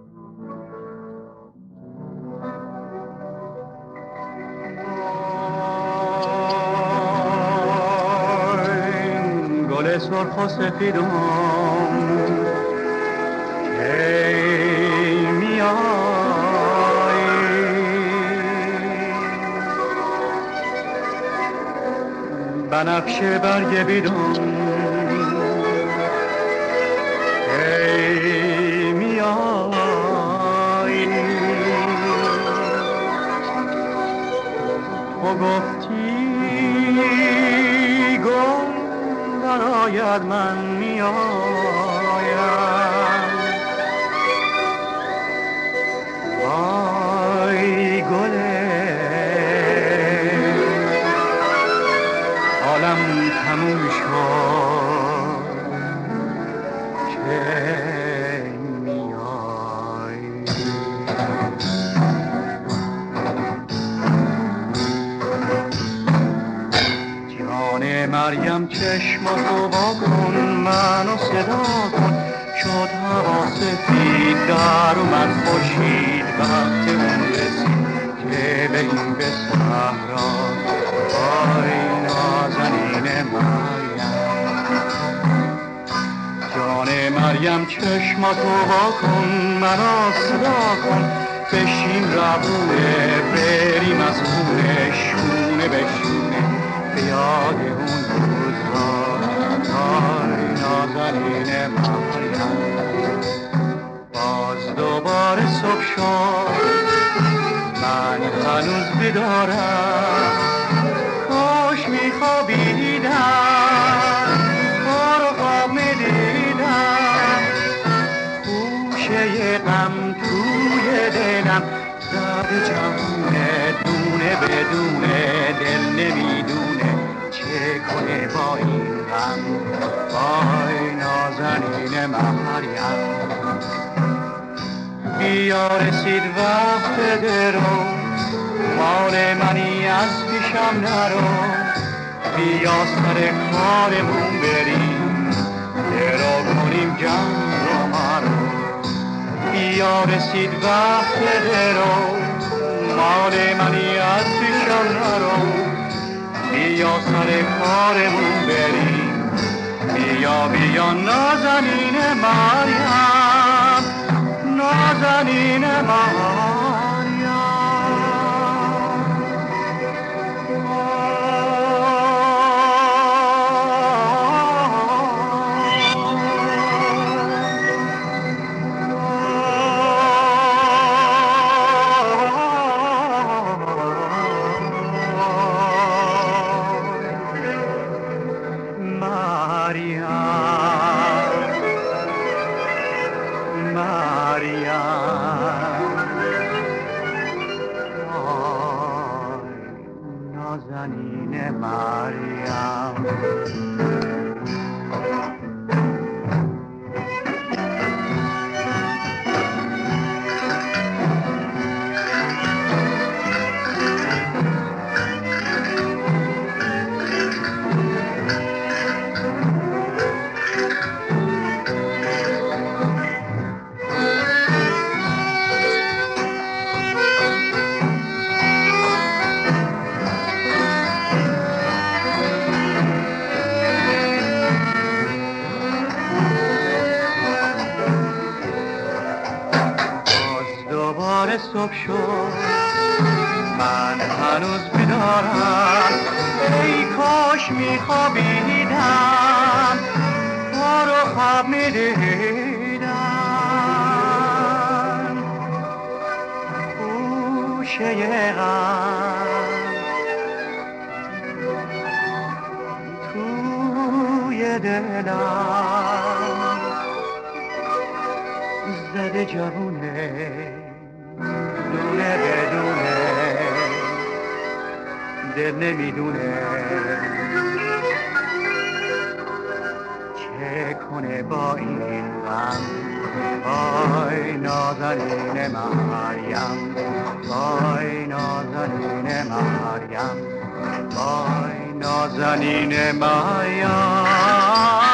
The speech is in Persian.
گل سرخ و سفیدم کی میای، بنفشه برگ بیدم کی میای. تو گفتی گل نراید من میایم، وای گله عالم تموم شد که میای. جان مریم چشماتو وا کن، منو صدا کن، شد هوا سفید در اومد خورشید، وقت اون رسید که بریم به صحرا. وای نازنین مریم، جان مریم چشماتو وا کن، منو صدا کن، بشیم ربونه بریم از خونه، شونه به شونه به یاد اون روزها. وای نازنین مریم، باز دوباره صبح شد، من هنوز بیدارم، کاش میخوابیدم، تو رو خواب میدیدم، خوشه غم توی دلم زد جمونه، دونه بدونه دل نمیدونه چه کنه با این غم. وای نازنین مریم، بیا رسید وقت درو، مال منی از پیشم نرو، بیا سر کارمون بریم، درو کنیم جمع رو مرو. بیا رسید وقت درو، مال منی از پیشم نرو، بیا سر کارمون بریم، بیا بیا نازنین مریم، نازنین مریم. نازنین مریم، دوباره صبح شد، من هنوز بیدارم، ای کاش میخوابیدم، تو رو خواب میدیدم، خوشه غم توی دلم زده جوونه، دونه بدونه دل نمیدونه چه کنه با این غم. وای نازنین مریم، وای نازنین مریم، وای نازنین مریم.